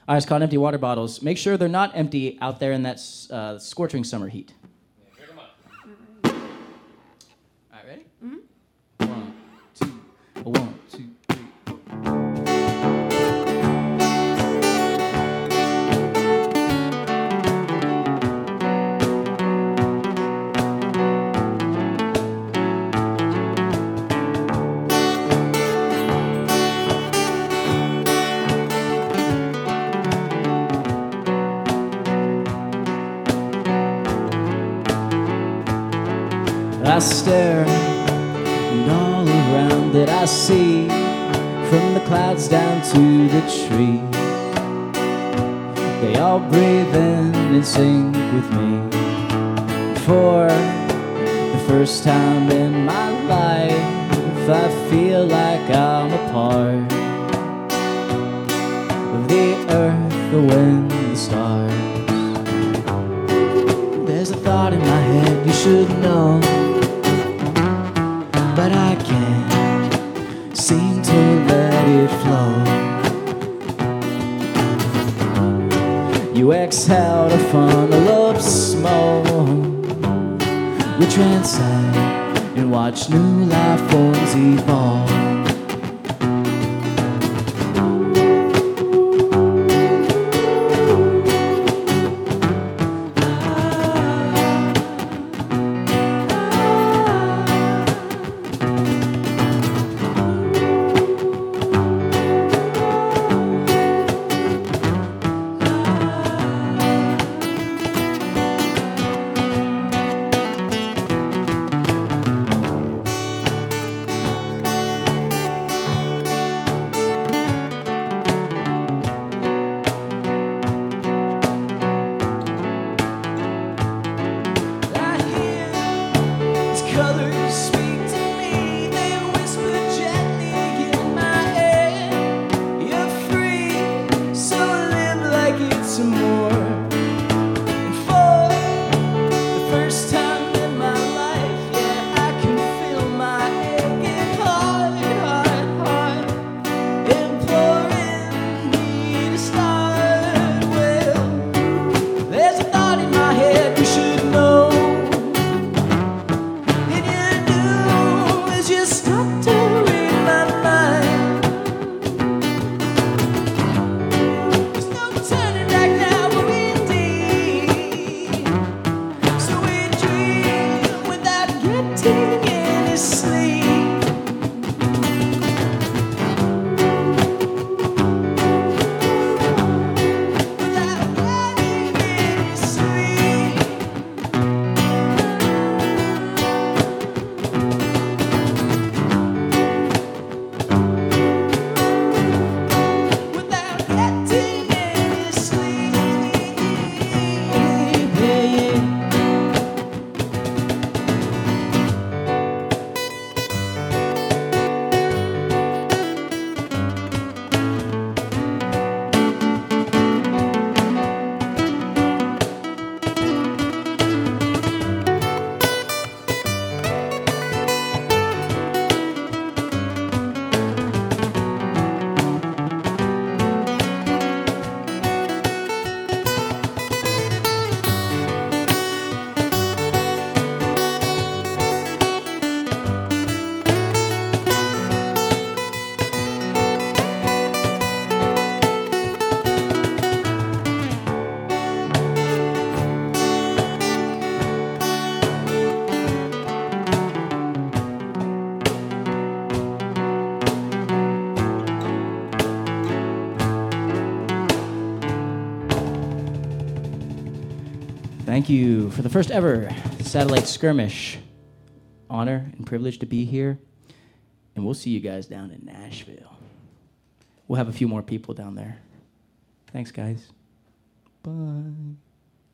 All right, it's called Empty Water Bottles. Make sure they're not empty out there in that scorching summer heat. Yeah, pick 'em up. All right, ready? Mm-hmm. 1, 2, 1, 2, 3. I stare, and all around that I see, from the clouds down to the trees, they all breathe in sync with me. For the first time in my life, I feel like I'm a part of the earth, the wind, the stars. There's a thought in my head you should know, but I can't seem to let it flow. You exhaled a funnel of smoke. We transcend and watch new life forms evolve. Colors speak to me, they whisper gently in my ear. You're free, so live like it's more. And for the first time in my life, yeah, I can feel my aching heart, imploring me to start. Well, there's a thought in my head you should know. Thank you for the first ever Satellite Skirmish. Honor and privilege to be here. And we'll see you guys down in Nashville. We'll have a few more people down there. Thanks, guys. Bye.